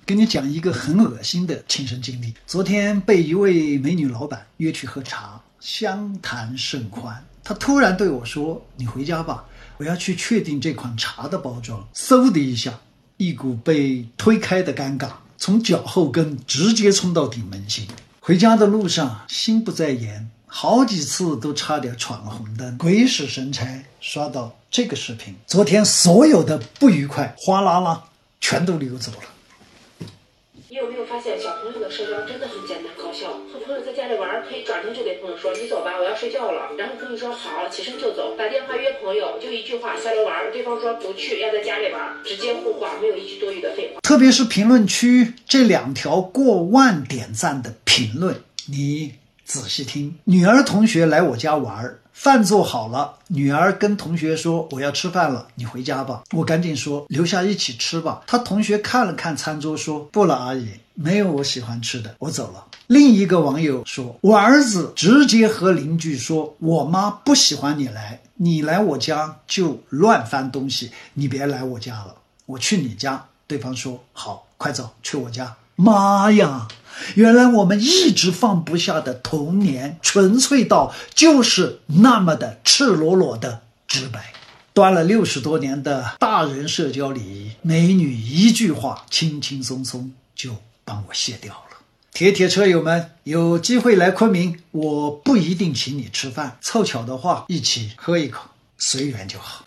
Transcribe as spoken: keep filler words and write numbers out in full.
跟你讲一个很恶心的亲身经历。昨天被一位美女老板约去喝茶，相谈甚欢。她突然对我说：“你回家吧，我要去确定这款茶的包装。”嗖的一下，一股被推开的尴尬从脚后跟直接冲到顶门心。回家的路上心不在焉，好几次都差点闯了红灯。鬼使神差刷到这个视频，昨天所有的不愉快哗啦啦全都溜走了。 你有没有发现小朋友的社交真的很简单高效？和朋友在家里玩，可以转头就给朋友说你走吧，我要睡觉了，然后朋友说好，起身就走。打电话约朋友就一句话，下楼玩，对方说不去，要在家里玩，直接互话，没有一句多余的废话。 特别是评论区这两条过万点赞的评论，你仔细听。女儿同学来我家玩，饭做好了，女儿跟同学说我要吃饭了，你回家吧。我赶紧说留下一起吃吧。她同学看了看餐桌说不了阿姨，没有我喜欢吃的，我走了。另一个网友说，我儿子直接和邻居说我妈不喜欢你来，你来我家就乱翻东西，你别来我家了，我去你家。对方说好，快走，去我家。妈呀，原来我们一直放不下的童年，纯粹到就是那么的赤裸裸的直白。端了六十多年的大人社交礼仪，美女一句话轻轻松松就帮我卸掉了。铁铁车友们，有机会来昆明，我不一定请你吃饭，凑巧的话一起喝一口，随缘就好。